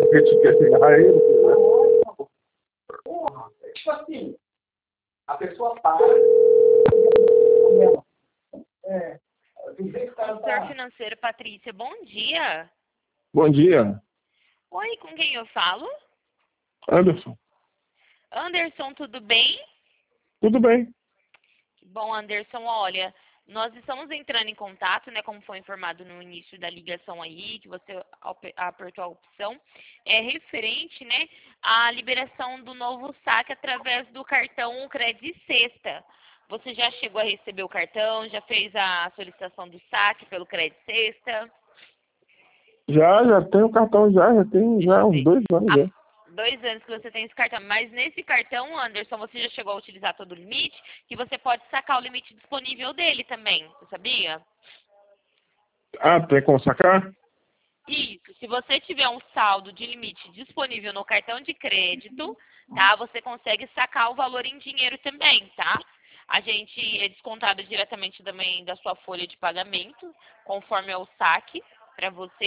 Porque tu quer se agarrar ele? Tipo assim, a pessoa para. Do jeito que ela Consultor tá. financeiro, Patrícia, bom dia. Bom dia, Oi, com quem eu falo? Anderson. Anderson, tudo bem? Tudo bem? Bom, Anderson, olha, nós estamos entrando em contato, né, como foi informado no início da ligação aí, que você apertou a opção, é referente, né, à liberação do novo saque através do cartão Credit Sexta. Você já chegou a receber o cartão, já fez a solicitação do saque pelo Credit Sexta? Já tenho cartão já tem já uns 2 anos já. 2 anos que você tem esse cartão, mas nesse cartão, Anderson, você já chegou a utilizar todo o limite, que você pode sacar o limite disponível dele também, você sabia? Ah, tem como sacar? Isso, se você tiver um saldo de limite disponível no cartão de crédito, tá, você consegue sacar o valor em dinheiro também, tá? A gente é descontado diretamente também da sua folha de pagamento, conforme é o saque, para você